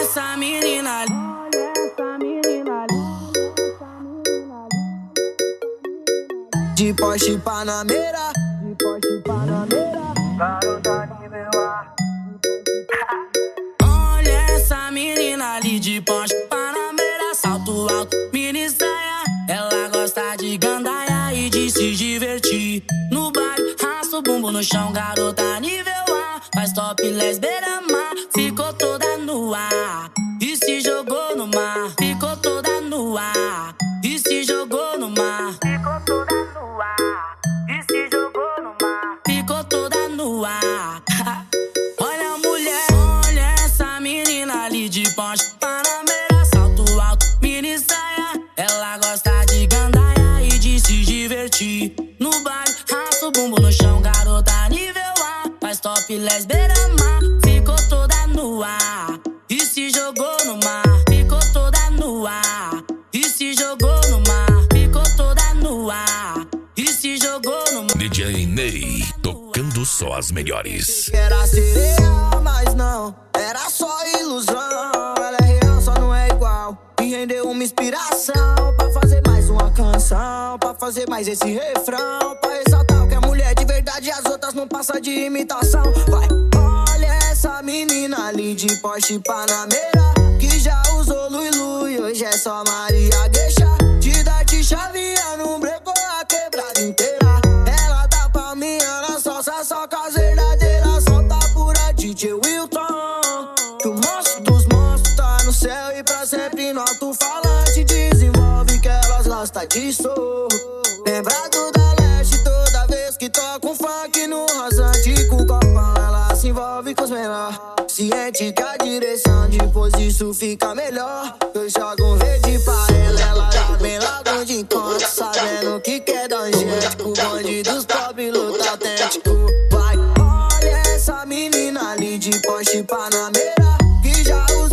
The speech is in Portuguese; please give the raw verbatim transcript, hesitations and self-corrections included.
essa menina ali. De Porsche Panamera, de Porsche Panamera, Garota nível A. Olha essa menina ali de Porsche Panamera, salto alto, mini saia. Ela gosta de gandaia e de se divertir. No baile, raça o bumbum no chão, garota nível A. Faz topless beira-mar, ficou toda nua e se jogou no mar. Ficou toda nua e se jogou no mar. Ficou toda nua e se jogou no mar. Ficou toda nua. Olha a mulher, olha essa menina ali de Porsche Panamera, salto alto, mini saia. Ela gosta de gandaia e de se divertir. No baile, raça o bumbum no chão, garota nível A. Faz topless beira-mar, ficou toda nua e se jogou no mar. Ficou toda nua e se jogou no mar. Ficou toda nua e se jogou no mar. D J Ney, tocando só as melhores. era sereia, mas não, era só ilusão. Ela é real, só não é igual. Me rendeu uma inspiração pra fazer mais uma canção, pra fazer mais esse refrão, pra ressaltar o que é mulher de verdade e as outras não passam de imitação. Vai, olha essa menina ali de Porsche Panamera, que já usou Lui Lui, hoje é só Maria Gueixa. Te dá de chavinha, não brecou a quebrada inteira. Ela dá pra mim, ela salsa, só com as verdadeiras. Solta pura D J Wilton, que o monstro dos monstros tá no céu e pra sempre no alto-falante. Desenvolve que elas gostam disso. Lembrado da leste toda vez que toca um funk no rasante. Com o copão ela se envolve com os menores, ciente que a direção depois disso fica melhor. Eu jogo um verde pra ela, ela já vem logo de encontro, sabendo que quer dar um jeito. Com o bonde dos pobres luta autêntico. Vai, olha essa menina ali de Porsche Panamera, que já usa